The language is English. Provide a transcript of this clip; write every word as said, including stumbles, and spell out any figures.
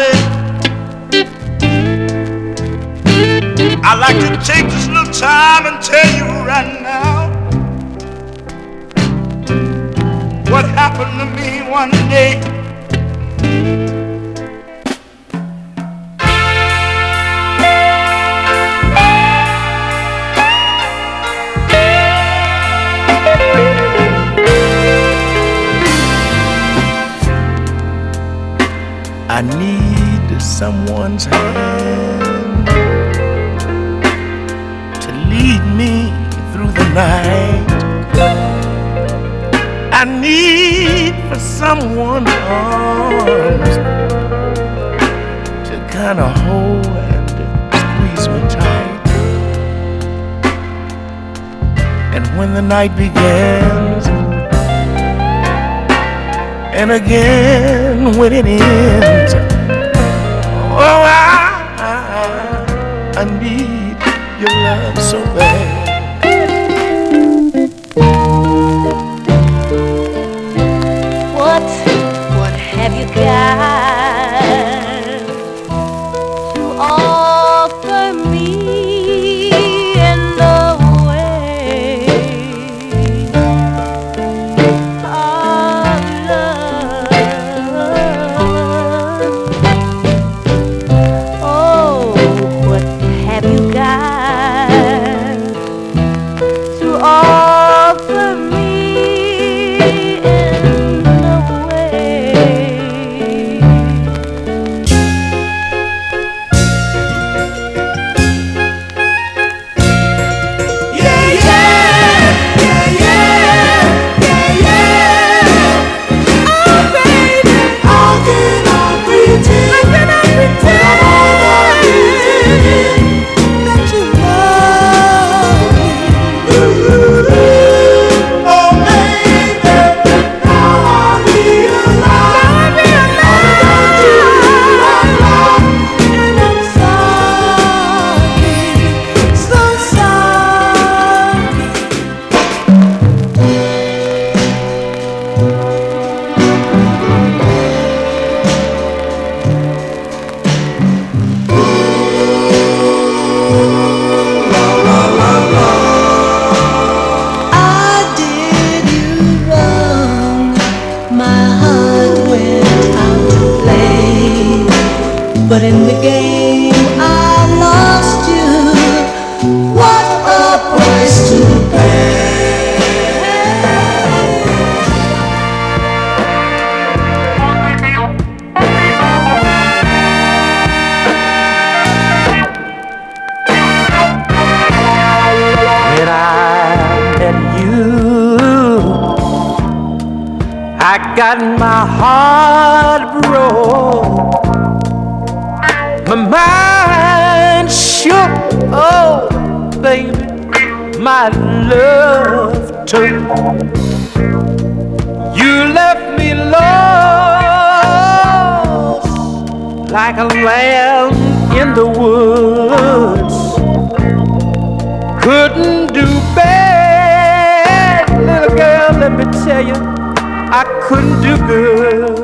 darling, I'd like to take this little time and tell you right now what happened to me one day. I need someone's hand to lead me through the night. I need for someone's arms to kind of hold and squeeze me tight. And when the night begins, and again when it ends, oh, I, I, I need your love so bad. What, what have you got to offer me in the way of love? Oh, what have you got to offer me? But in the game I lost you. What a price to pay. When I met you, I got my heart broke. My mind shook, oh baby, my love took. You left me lost like a lamb in the woods. Couldn't do bad, little girl, let me tell you, I couldn't do good.